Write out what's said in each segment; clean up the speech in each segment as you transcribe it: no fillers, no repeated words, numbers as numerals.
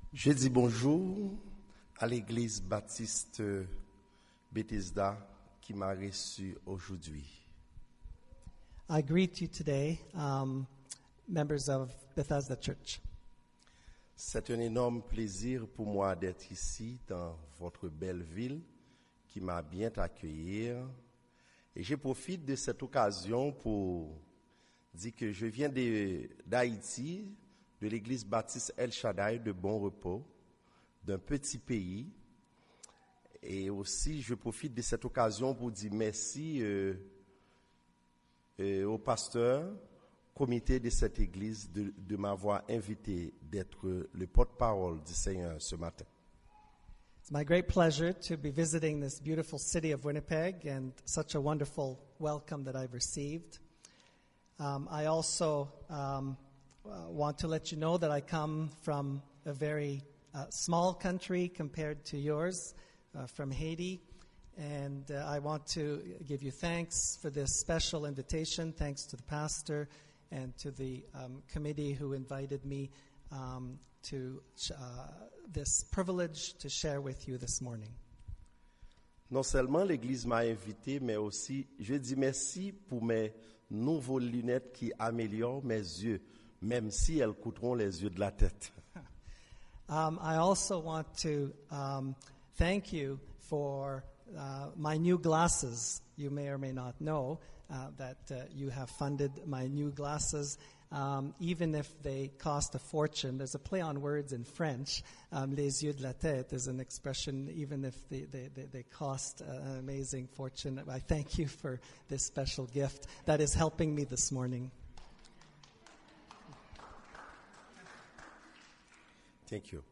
Je dis bonjour à l'église baptiste Bethesda qui m'a reçu aujourd'hui. I greet you today, members of Bethesda Church. C'est un énorme plaisir pour moi d'être ici dans votre belle ville qui m'a bien accueilli. Et je profite de cette occasion pour dire que je viens d'Haïti, de l'église baptiste El Shaddai de Bon Repos, d'un petit pays. Et aussi, je profite de cette occasion pour dire merci au pasteur, comité de cette église, de m'avoir invité d'être le porte-parole du Seigneur ce matin. It's my great pleasure to be visiting this beautiful city of Winnipeg and such a wonderful welcome that I've received. I also want to let you know that I come from a very small country compared to yours, from Haiti. And I want to give you thanks for this special invitation. Thanks to the pastor and to the committee who invited me to this privilege to share with you this morning. Non seulement l'Église m'a invité, mais aussi je dis merci pour mes nouveaux lunettes qui améliorent mes yeux, même si elles coûteront les yeux de la tête. I also want to thank you for my new glasses. You may or may not know that you have funded my new glasses, even if they cost a fortune. There's a play on words in French. Les yeux de la tête is an expression, even if they cost an amazing fortune. I thank you for this special gift that is helping me this morning. Thank you.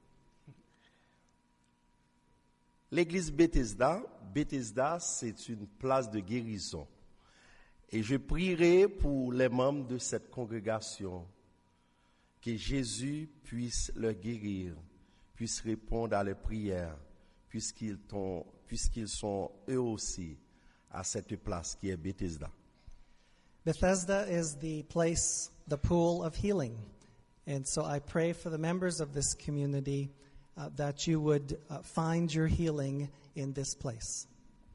L'église Bethesda, c'est une place de guérison. Et je prierai pour les membres de cette congrégation que Jésus puisse leur guérir, puisse répondre à leurs prières, puisqu'ils sont eux aussi à cette place qui est Bethesda. Bethesda is the place, the pool of healing. And so I pray for the members of this community that you would find your healing in this place.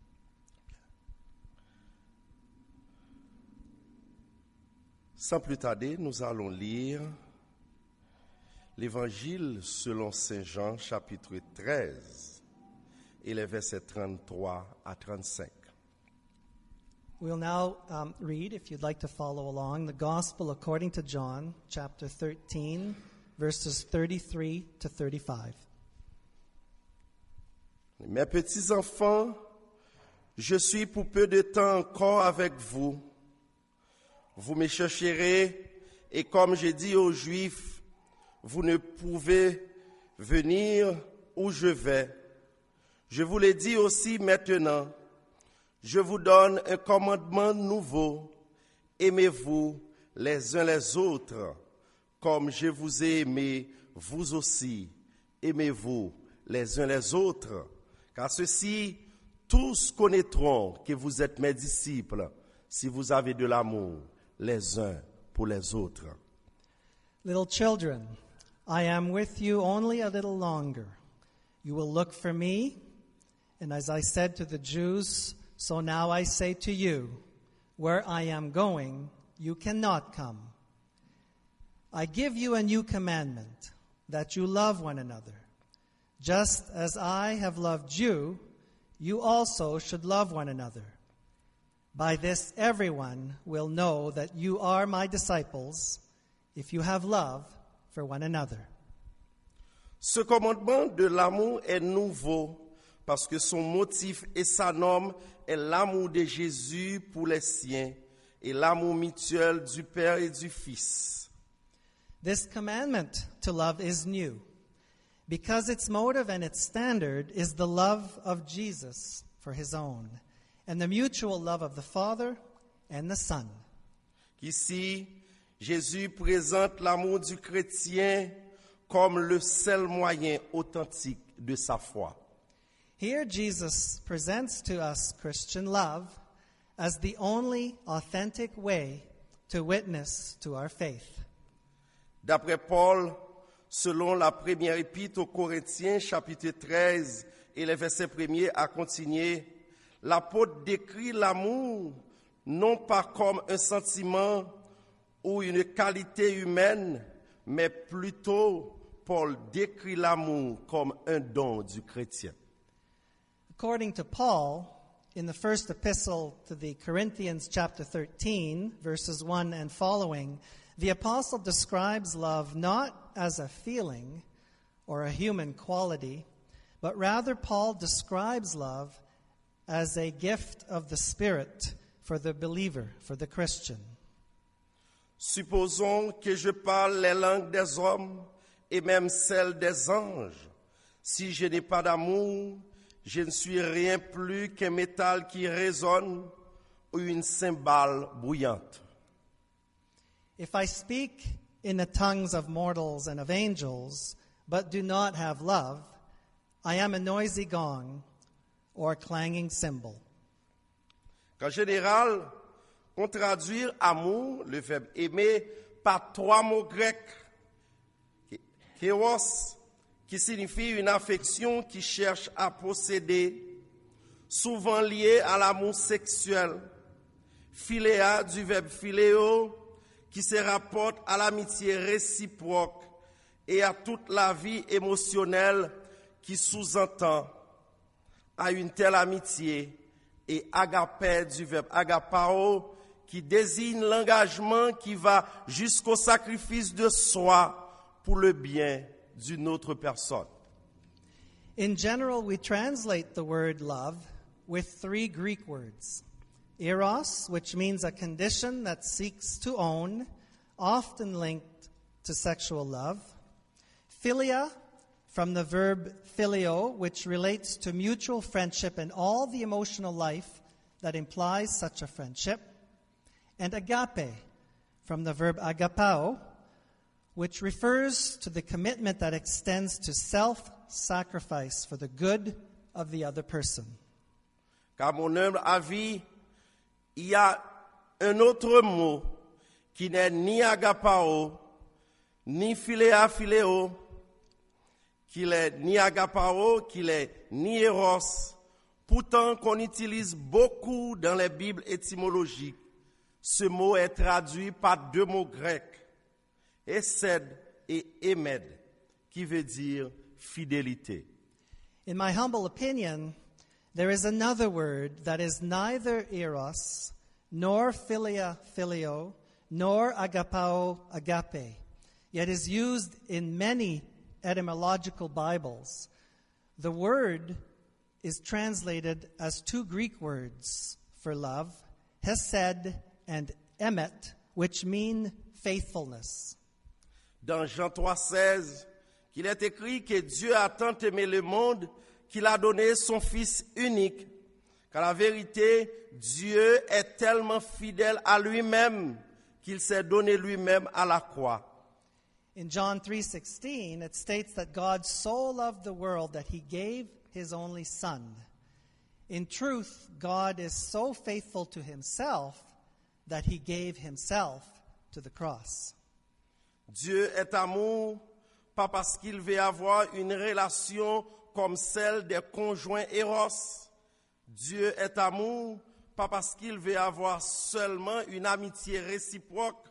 Sans plus tarder, nous allons lire l'Évangile selon Saint Jean, chapitre 13, et les versets 33 à 35. We'll now read, if you'd like to follow along, the Gospel according to John, chapter 13, verses 33 to 35. Mes petits enfants, je suis pour peu de temps encore avec vous. Vous me chercherez, et comme j'ai dit aux Juifs, vous ne pouvez venir où je vais. Je vous le dis aussi maintenant. Je vous donne un commandement nouveau. Aimez-vous les uns les autres, comme je vous ai aimé, vous aussi. Aimez-vous les uns les autres. Car ceux-ci, tous connaîtront que vous êtes mes disciples, si vous avez de l'amour les uns pour les autres. Little children, I am with you only a little longer. You will look for me, and as I said to the Jews, so now I say to you, where I am going, you cannot come. I give you a new commandment, that you love one another. Just as I have loved you, you also should love one another. By this everyone will know that you are my disciples, if you have love for one another. Ce commandement de l'amour est nouveau, parce que son motif et sa norme est l'amour de Jésus pour les siens et l'amour mutuel du Père et du Fils. This commandment to love is new, because its motive and its standard is the love of Jesus for his own, and the mutual love of the Father and the Son. Ici, Jésus présente l'amour du chrétien comme le seul moyen authentique de sa foi. Here Jesus presents to us Christian love as the only authentic way to witness to our faith. D'après Paul, selon la première épître aux Corinthiens, chapitre 13, et les versets 1er à continuer, l'apôtre décrit l'amour non pas comme un sentiment ou une qualité humaine, mais plutôt Paul décrit l'amour comme un don du chrétien. According to Paul, in the first epistle to the Corinthians, chapter 13, verses 1 and following, the apostle describes love not as a feeling or a human quality, but rather Paul describes love as a gift of the Spirit for the believer, for the Christian. Supposons que je parle les langues des hommes et même celles des anges. Si je n'ai pas d'amour, je ne suis rien plus qu'un métal qui résonne ou une cymbale bruyante. If I speak in the tongues of mortals and of angels, but do not have love, I am a noisy gong or a clanging cymbal. En général, on traduit amour, le verbe aimer, par trois mots grecs. Kéros, qui signifie une affection qui cherche à posséder, souvent liée à l'amour sexuel. Philéa, du verbe philéo, qui se rapporte à l'amitié réciproque et à toute la vie émotionnelle qui sous-entend à une telle amitié, et agapé du verbe agapao, qui désigne l'engagement qui va jusqu'au sacrifice de soi pour le bien d'une autre personne. In general, we translate the word love with three Greek words. Eros, which means a condition that seeks to own, often linked to sexual love. Philia, from the verb phileo, which relates to mutual friendship and all the emotional life that implies such a friendship. And agape, from the verb agapao, which refers to the commitment that extends to self-sacrifice for the good of the other person. Car mon humble avis, il y a un autre mot qui n'est ni agapao, ni philéa philéo, qu'il est ni agapao, qu'il est ni eros, pourtant qu'on utilise beaucoup dans les Bibles étymologiques. Ce mot est traduit par deux mots grecs, esed et emed, qui veut dire fidélité. In my humble opinion, there is another word that is neither eros, nor philia phileo, nor agapao agape, yet is used in many etymological Bibles. The word is translated as two Greek words for love, hesed and emet, which mean faithfulness. Dans Jean 3,16, qu'il est écrit que Dieu a tant aimé le monde qu'il a donné son Fils unique. Car la vérité, Dieu est tellement fidèle à lui-même qu'il s'est donné lui-même à la croix. In John 3:16, it states that God so loved the world that he gave his only Son. In truth, God is so faithful to himself that he gave himself to the cross. Dieu est amour, pas parce qu'il veut avoir une relation comme celle des conjoints Eros. Dieu est amour, pas parce qu'il veut avoir seulement une amitié réciproque.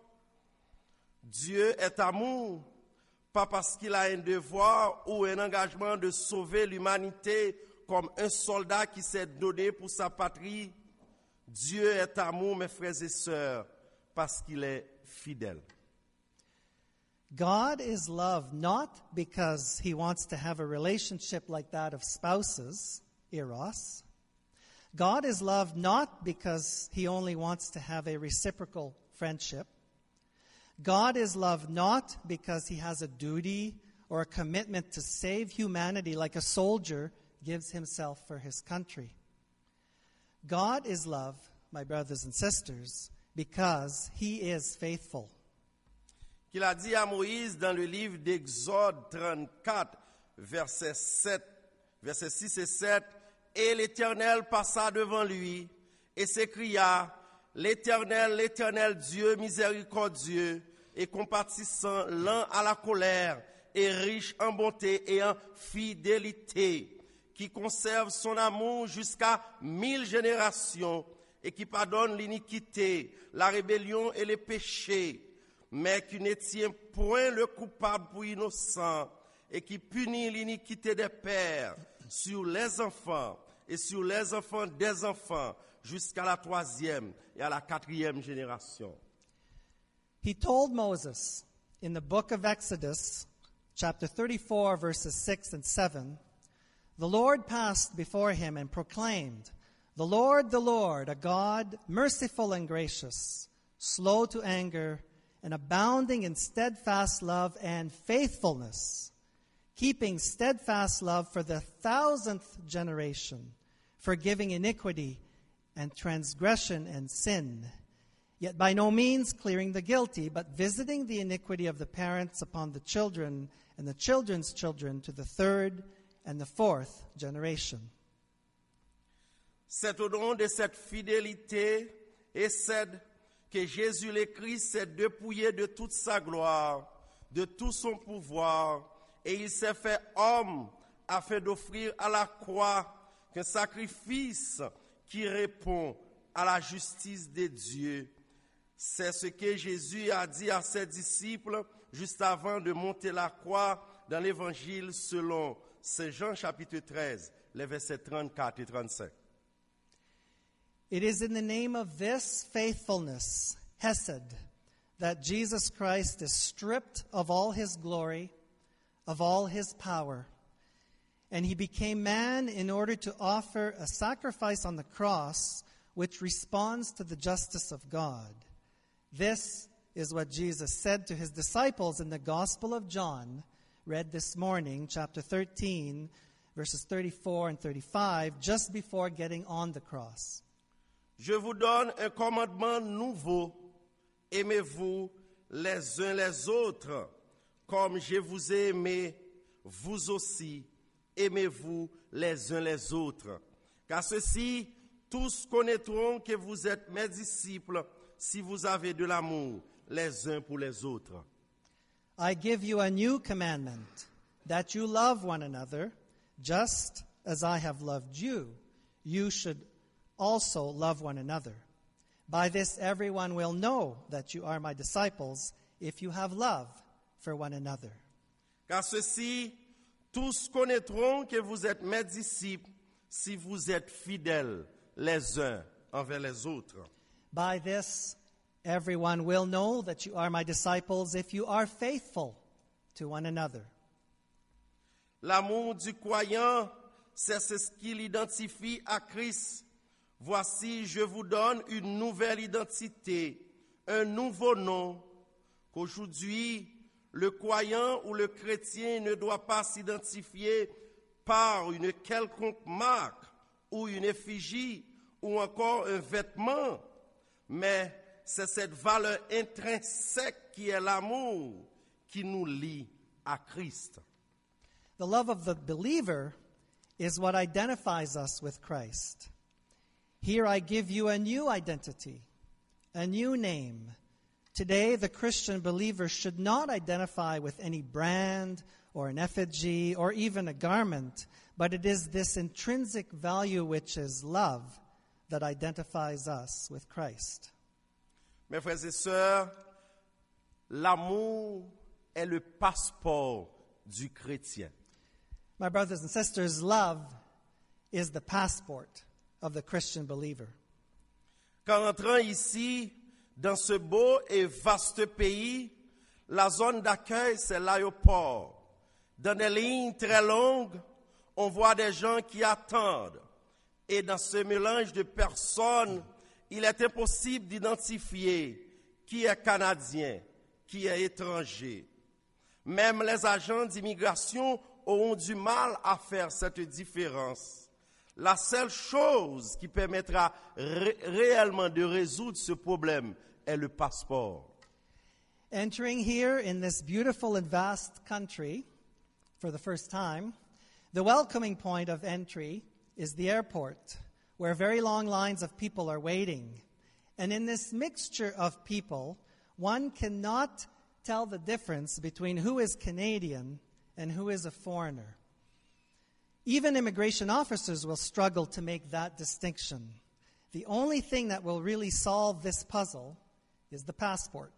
Dieu est amour, pas parce qu'il a un devoir ou un engagement de sauver l'humanité comme un soldat qui s'est donné pour sa patrie. Dieu est amour, mes frères et sœurs, parce qu'il est fidèle. God is love not because he wants to have a relationship like that of spouses, eros. God is love not because he only wants to have a reciprocal friendship. God is love not because he has a duty or a commitment to save humanity like a soldier gives himself for his country. God is love, my brothers and sisters, because he is faithful. Qu'il a dit à Moïse dans le livre d'Exode 34, versets 6 et 7, « Et l'Éternel passa devant lui et s'écria, « L'Éternel, l'Éternel Dieu miséricordieux et compatissant, lent à la colère est riche en bonté et en fidélité, qui conserve son amour jusqu'à 1000 générations et qui pardonne l'iniquité, la rébellion et les péchés, mais qui ne tient point le coupable pour innocent et qui punit l'iniquité des pères sur les enfants et sur les enfants des enfants jusqu'à la 3e et à la 4e génération. He told Moses in the book of Exodus, chapter 34, verses 6 and 7, the Lord passed before him and proclaimed, the Lord, a God merciful and gracious, slow to anger, and abounding in steadfast love and faithfulness, keeping steadfast love for the 1000th generation, forgiving iniquity and transgression and sin, yet by no means clearing the guilty, but visiting the iniquity of the parents upon the children and the children's children to the 3rd and the 4th generation. C'est au nom de cette fidélité et cède que Jésus le Christ s'est dépouillé de toute sa gloire, de tout son pouvoir, et il s'est fait homme afin d'offrir à la croix un sacrifice qui répond à la justice de Dieu. C'est ce que Jésus a dit à ses disciples juste avant de monter la croix dans l'Évangile selon Saint Jean chapitre 13, les versets 34 et 35. It is in the name of this faithfulness, Hesed, that Jesus Christ is stripped of all his glory, of all his power, and he became man in order to offer a sacrifice on the cross which responds to the justice of God. This is what Jesus said to his disciples in the Gospel of John, read this morning, chapter 13, verses 34 and 35, just before getting on the cross. Je vous donne un commandement nouveau. Aimez-vous les uns les autres, comme je vous ai aimé, vous aussi, aimez-vous les uns les autres. Car ceux-ci, tous connaîtront que vous êtes mes disciples si vous avez de l'amour les uns pour les autres. I give you a new commandment, that you love one another, just as I have loved you. You should also love one another. By this everyone will know that you are my disciples, if you have love for one another. Car ceux-ci, tous connaîtront que vous êtes mes disciples si vous êtes fidèles les uns envers les autres. By this everyone will know that you are my disciples, if you are faithful to one another. L'amour du croyant, c'est ce qui l'identifie à Christ. Voici, je vous donne une nouvelle identité, un nouveau nom, qu'aujourd'hui, le croyant ou le chrétien ne doit pas s'identifier par une quelconque marque ou une effigie ou encore un vêtement, mais c'est cette valeur intrinsèque qui est l'amour qui nous lie à Christ. The love of the believer is what identifies us with Christ. Here I give you a new identity, a new name. Today, the Christian believer should not identify with any brand or an effigy or even a garment, but it is this intrinsic value, which is love, that identifies us with Christ. Mes frères et sœurs, l'amour est le passeport du chrétien. My brothers and sisters, love is the passport of the Christian believer. Qu'en entrant ici, dans ce beau et vaste pays, la zone d'accueil, c'est l'aéroport. Dans des lignes très longues, on voit des gens qui attendent. Et dans ce mélange de personnes, il est impossible d'identifier qui est canadien, qui est étranger. Même les agents d'immigration auront du mal à faire cette différence. La seule chose qui permettra réellement de résoudre ce problème est le passeport. Entering here in this beautiful and vast country for the first time, the welcoming point of entry is the airport, where very long lines of people are waiting. And in this mixture of people, one cannot tell the difference between who is Canadian and who is a foreigner. Even immigration officers will struggle to make that distinction. The only thing that will really solve this puzzle is the passport.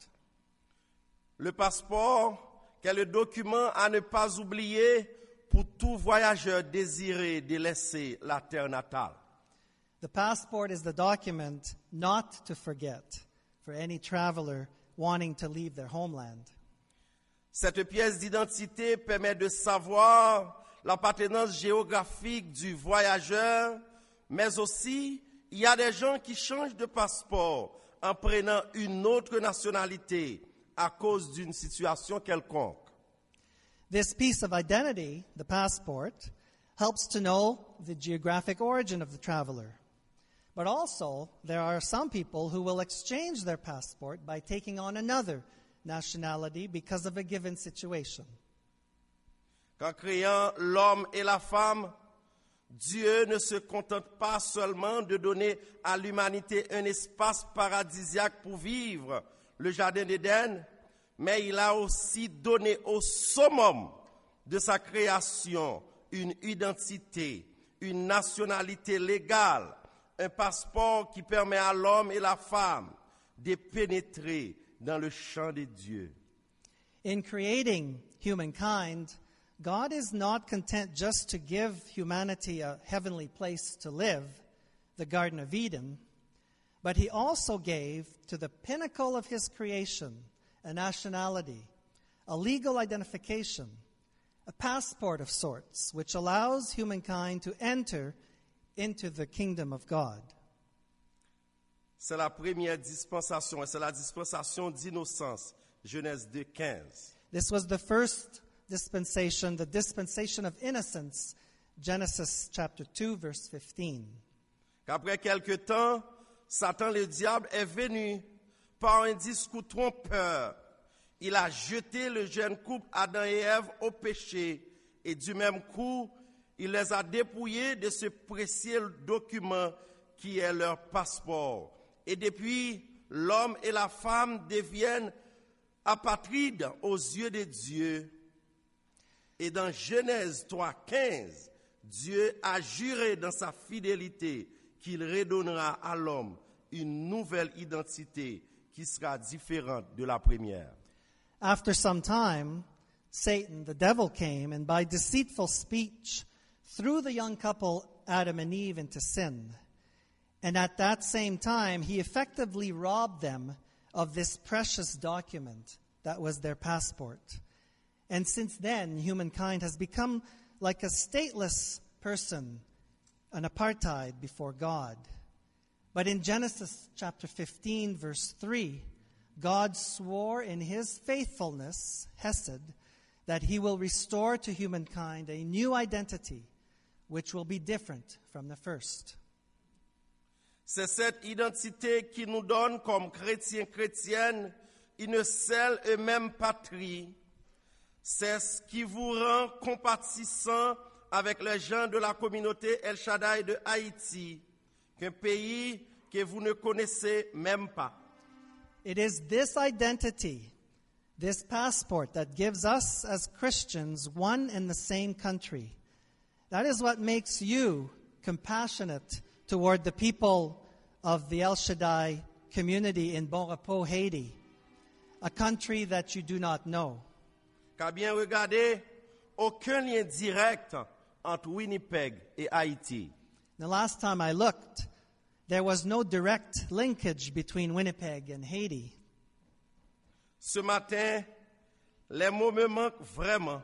Le passeport, qui est le document à ne pas oublier pour tout voyageur désiré de laisser la terre natale. The passport is the document not to forget for any traveler wanting to leave their homeland. Cette pièce d'identité permet de savoir l'appartenance géographique du voyageur, mais aussi il y a des gens qui changent de passeport en prenant une autre nationalité à cause d'une situation quelconque. This piece of identity, the passport, helps to know the geographic origin of the traveler. But also, there are some people who will exchange their passport by taking on another nationality because of a given situation. Qu'en créant l'homme et la femme, Dieu ne se contente pas seulement de donner à l'humanité un espace paradisiaque pour vivre, le jardin d'Éden, mais il a aussi donné au summum de sa création une identité, une nationalité légale, un passeport qui permet à l'homme et la femme de pénétrer dans le champ de Dieu. In creating humankind, God is not content just to give humanity a heavenly place to live, the Garden of Eden, but he also gave to the pinnacle of his creation a nationality, a legal identification, a passport of sorts, which allows humankind to enter into the kingdom of God. C'est la première dispensation, et c'est la dispensation d'innocence, Genèse 2:15. This was the first dispensation, the dispensation of innocence, Genesis chapter 2, verse 15. Qu'après quelque temps, Satan le diable est venu par un discours trompeur. Il a jeté le jeune couple Adam et Ève au péché et du même coup, il les a dépouillés de ce précieux document qui est leur passeport. Et depuis, l'homme et la femme deviennent apatrides aux yeux de Dieu. Et dans Genèse 3:15, Dieu a juré dans sa fidélité qu'il redonnera à l'homme une nouvelle identité qui sera différente de la première. After some time, Satan, the devil, came and by deceitful speech threw the young couple, Adam and Eve, into sin. And at that same time, he effectively robbed them of this precious document that was their passport. And since then, humankind has become like a stateless person, an apartheid before God. But in Genesis chapter 15, verse 3, God swore in his faithfulness, Hesed, that he will restore to humankind a new identity, which will be different from the first. C'est cette identité qui nous donne comme chrétiens, chrétiennes, une seule et même patrie. C'est ce qui vous rend compatissant avec les gens de la communauté El Shaddai de Haïti, qu'un pays que vous ne connaissez même pas. It is this identity, this passport, that gives us as Christians one and the same country. That is what makes you compassionate toward the people of the El Shaddai community in Bon Repos, Haiti, a country that you do not know. Car bien regardez, aucun lien direct entre Winnipeg et Haïti. The last time I looked, there was no direct linkage between Winnipeg and Haiti. Ce matin, les mots me manquent vraiment.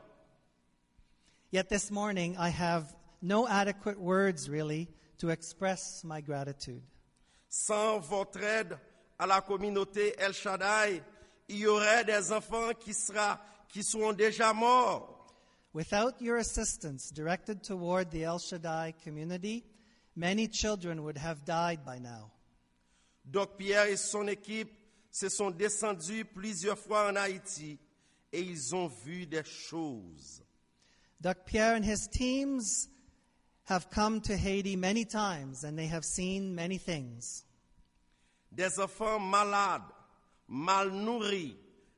Yet this morning, I have no adequate words, really, to express my gratitude. Sans votre aide à la communauté El Shaddai, il y aurait des enfants qui seront déjà morts. Without your assistance directed toward the El Shaddai community, many children would have died by now. Doc Pierre et son équipe se sont descendus plusieurs fois en Haïti et ils ont vu des choses. Doc Pierre and his teams have come to Haiti many times and they have seen many things. Des enfants malades, mal nourris,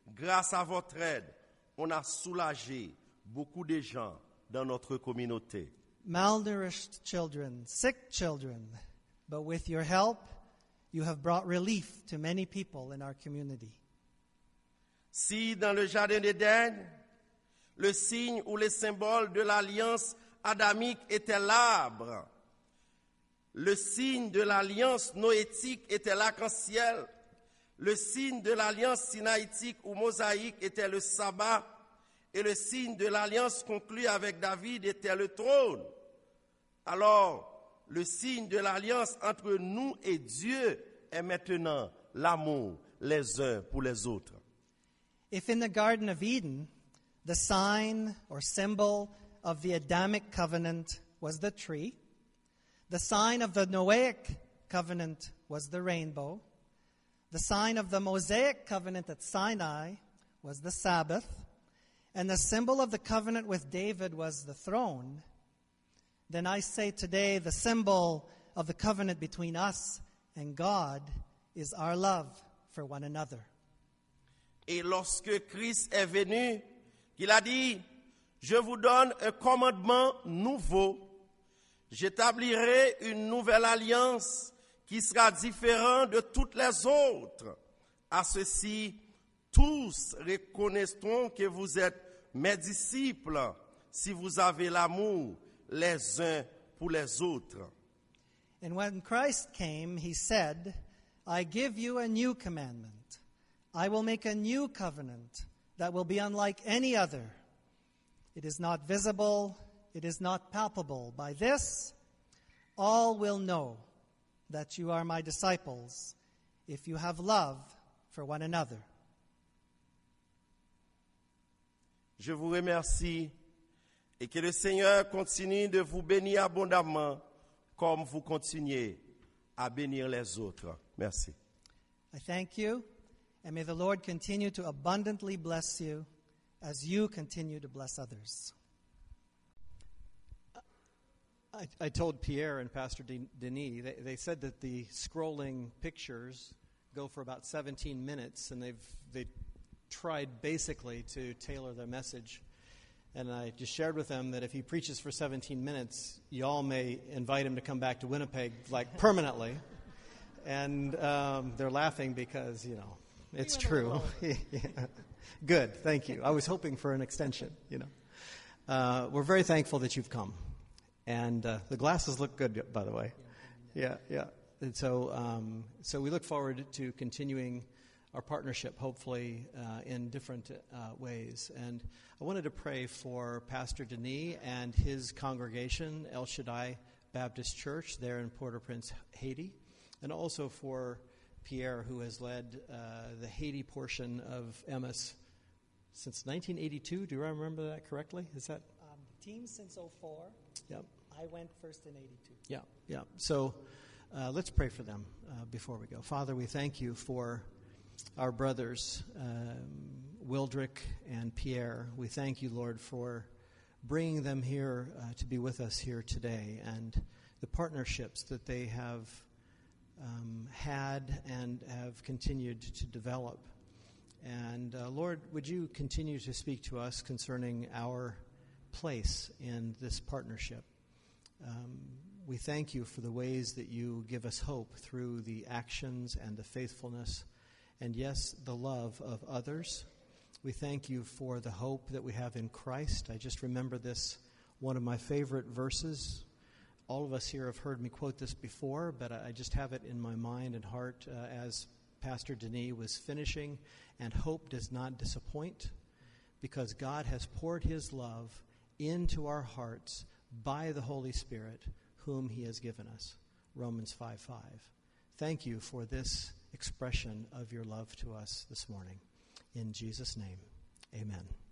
Grâce à votre aide, on a soulagé beaucoup de gens dans notre communauté. Malnourished children, sick children, but with your help, you have brought relief to many people in our community. Si dans le jardin d'Éden, le signe ou le symbole de l'alliance adamique était l'arbre, le signe de l'alliance noétique était l'arc-en-ciel, le signe de l'alliance sinaïtique ou mosaïque était le sabbat, et le signe de l'alliance conclue avec David était le trône. Alors, le signe de l'alliance entre nous et Dieu est maintenant l'amour les uns pour les autres. If in the Garden of Eden, the sign or symbol of the Adamic covenant was the tree, the sign of the Noahic covenant was the rainbow, the sign of the Mosaic covenant at Sinai was the Sabbath, and the symbol of the covenant with David was the throne, then I say today the symbol of the covenant between us and God is our love for one another. Et lorsque Christ est venu, il a dit, je vous donne un commandement nouveau. J'établirai une nouvelle alliance qui sera différente de toutes les autres. À ceci, tous reconnaîtront que vous êtes mes disciples si vous avez l'amour les uns pour les autres. And when Christ came, he said, I give you a new commandment. I will make a new covenant that will be unlike any other. It is not visible, it is not palpable. By this, all will know that you are my disciples if you have love for one another. Je vous remercie et que le Seigneur continue de vous bénir abondamment comme vous continuez à bénir les autres. Merci. I thank you, and may the Lord continue to abundantly bless you as you continue to bless others. I told Pierre and Pastor Denis, they said that the scrolling pictures go for about 17 minutes, and they tried basically to tailor their message. And I just shared with them that if he preaches for 17 minutes, y'all may invite him to come back to Winnipeg, like permanently. And they're laughing because, it's true. Yeah. Good, thank you. I was hoping for an extension, We're very thankful that you've come. And the glasses look good, by the way. Yeah. And so we look forward to continuing our partnership, hopefully, in different ways. And I wanted to pray for Pastor Denis and his congregation, El Shaddai Baptist Church, there in Port-au-Prince, Haiti, and also for Pierre, who has led the Haiti portion of Emmaus since 1982. Do I remember that correctly? Is that? Team since 2004. Yep. I went first in 82. Yeah. So let's pray for them before we go. Father, we thank you for our brothers, Wildrick and Pierre. We thank you, Lord, for bringing them here to be with us here today, and the partnerships that they have had and have continued to develop. And Lord, would you continue to speak to us concerning our place in this partnership? We thank you for the ways that you give us hope through the actions and the faithfulness and, yes, the love of others. We thank you for the hope that we have in Christ. I just remember this, one of my favorite verses. All of us here have heard me quote this before, but I just have it in my mind and heart as Pastor Denis was finishing. And hope does not disappoint, because God has poured his love into our hearts by the Holy Spirit, whom he has given us. Romans 5:5. Thank you for this expression of your love to us this morning. In Jesus' name, amen.